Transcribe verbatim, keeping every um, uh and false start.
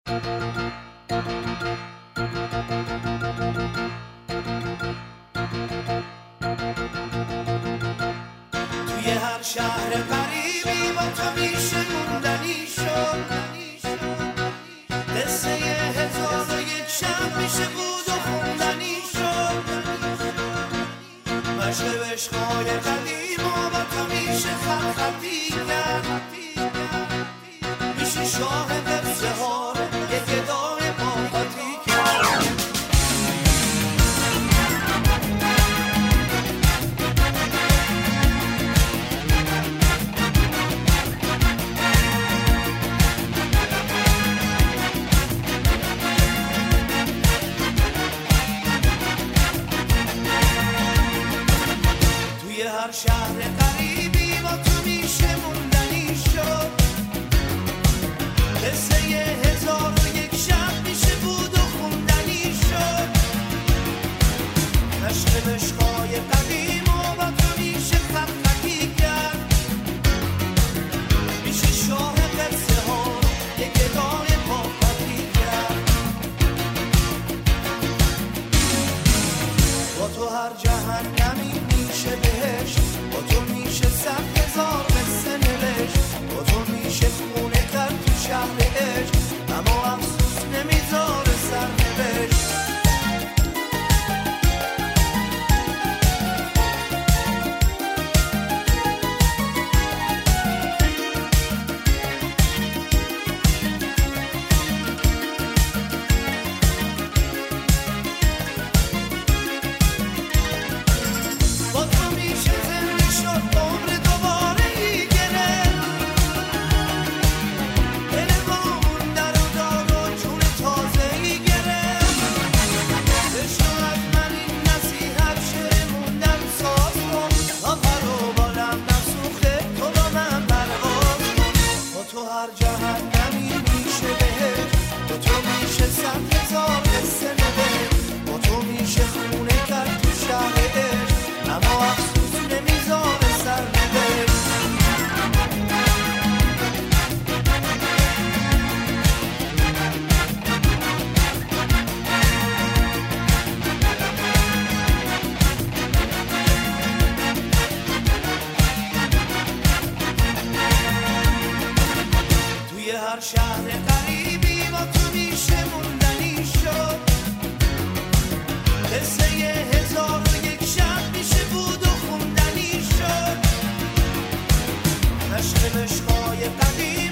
توی هر شهر غریبی با تو میشه موندنی شد، قصه هزار و یک شب میشه بود و خوندنی شد، مشق عشقای قدیم و با تو میشه خط خطی کرد، میشه شاه قصه ها یک گدای با خطی کرد. هر شهر غریبی با تو میشه موندنی شد، قصه هزار و یک شب میشه بود و خوندنی شد، عشق عشقای قدیم و با تو میشه خط خطی کرد، میشه شاه قصه ها یک گدای پا خطی کرد. با تو هر جهنمی میشه بهشت، با تو میشه صد هزار قصه نوشت، با تو میشه خونه کرد تو شهر عشق، اما افسوس نمیذاره سرنوشت. هر شهر غریبی با تو میشه موندنی شد، قصه هزار و یک شب میشه بود و خوندنی شد، عشق عشقای قدیم